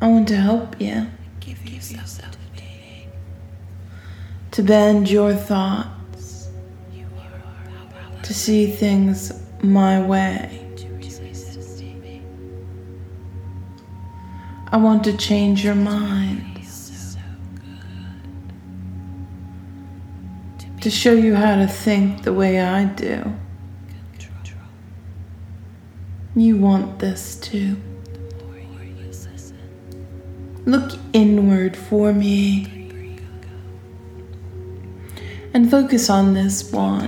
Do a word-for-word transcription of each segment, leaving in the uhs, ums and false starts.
I want to help you Give yourself to me. to bend your thoughts, You are powerful to see things my way. to resist me. I want to change your mind, So good to show you how to think the way I do. control. You want this too. The more you listen, Look inward for me breathe, and focus on this want.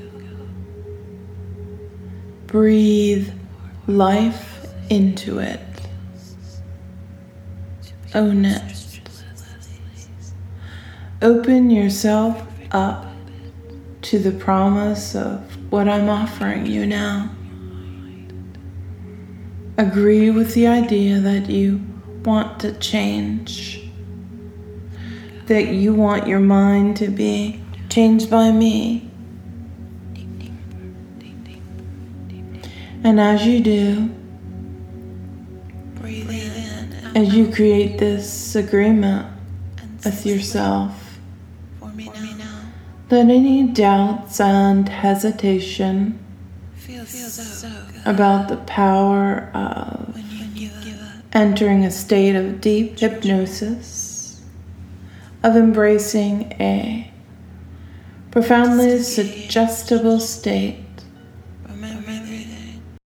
Breathe life into it. Own it. Open yourself up to the promise of what I'm offering you now. Agree with the idea that you want to change, that you want your mind to be changed by me. And as you do, breathe in and as you create this agreement with yourself, for me now. let any doubts and hesitation Feels so good about the power of when you give up. entering a state of deep hypnosis, of embracing a profoundly suggestible state